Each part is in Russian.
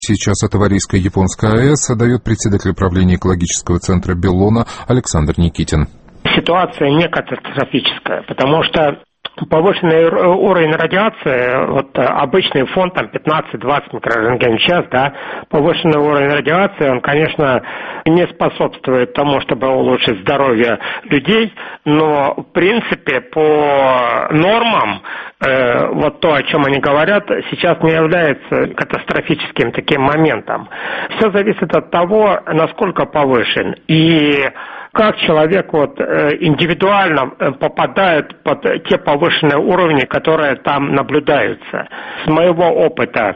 Сейчас от Аварийской японской АЭС дает председатель правления экологического центра Беллона Александр Никитин. Ситуация не катастрофическая, потому что повышенный уровень радиации, обычный фон там 15-20 микрорентген в час, повышенный уровень радиации, он, конечно, не способствует тому, чтобы улучшить здоровье людей, но, в принципе, по нормам, то, о чем они говорят, сейчас не является катастрофическим таким моментом. Все зависит от того, насколько повышен и как человек индивидуально попадает под те повышенные уровни, которые там наблюдаются. С моего опыта,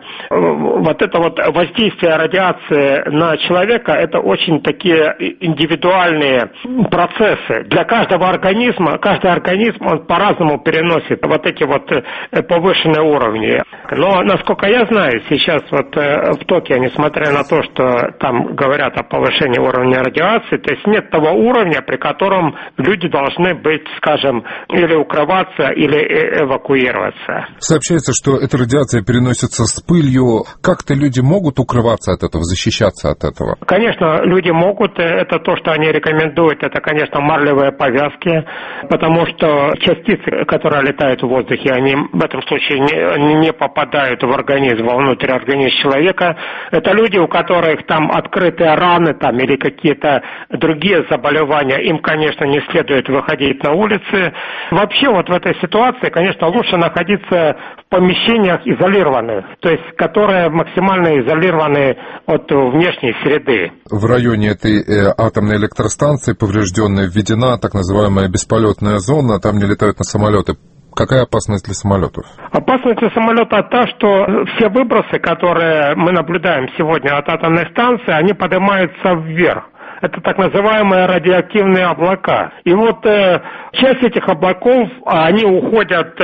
это воздействие радиации на человека, это очень такие индивидуальные процессы. Для каждого организма, каждый организм, он по-разному переносит эти повышенные уровни. Но, насколько я знаю, сейчас в Токио, несмотря на то, что там говорят о повышении уровня радиации, то есть нет того уровня, при котором люди должны быть, скажем, или укрываться, или эвакуироваться. Сообщается, что эта радиация переносится с пылью. Как-то люди могут укрываться от этого, защищаться от этого? Конечно, люди могут. Это то, что они рекомендуют. Это, конечно, марлевые повязки, потому что частицы, которые летают в воздухе, они в этом случае не попадают в организм, вовнутрь организма человека. Это люди, у которых там открытые раны или какие-то другие заболевания. Им, конечно, не следует выходить на улицы. Вообще в этой ситуации, конечно, лучше находиться в помещениях изолированных, то есть которые максимально изолированы от внешней среды. В районе этой атомной электростанции поврежденная введена так называемая бесполетная зона, там не летают на самолеты. Какая опасность для самолетов? Опасность для самолета та, что все выбросы, которые мы наблюдаем сегодня от атомной станции, они поднимаются вверх. Это так называемые радиоактивные облака. И часть этих облаков, они уходят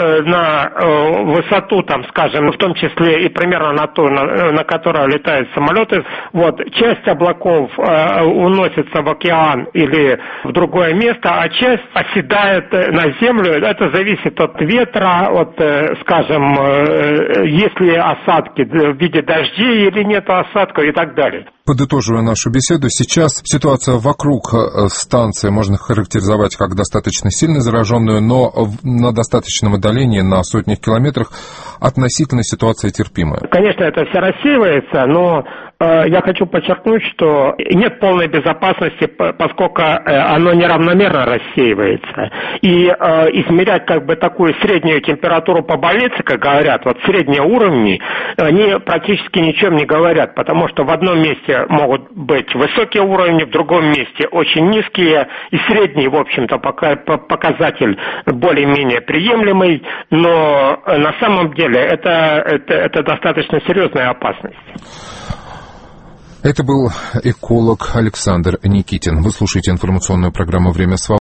на высоту, скажем, в том числе и примерно на ту, на которой летают самолеты. Часть облаков уносится в океан или в другое место, а часть оседает на землю. Это зависит от ветра, скажем, есть ли осадки в виде дождей или нет осадков и так далее. Подытоживая нашу беседу, сейчас ситуация вокруг станции можно характеризовать как достаточно сильно зараженную, но на достаточном отдалении, на сотнях километрах, относительно ситуация терпимая. Конечно, это все рассеивается, но я хочу подчеркнуть, что нет полной безопасности, поскольку оно неравномерно рассеивается. И измерять такую среднюю температуру по больнице, как говорят, средние уровни, они практически ничем не говорят, потому что в одном месте могут быть высокие уровни, в другом месте очень низкие, и средний, в общем-то, показатель более-менее приемлемый, но на самом деле это достаточно серьезная опасность. Это был эколог Александр Никитин. Вы слушаете информационную программу «Время свободы».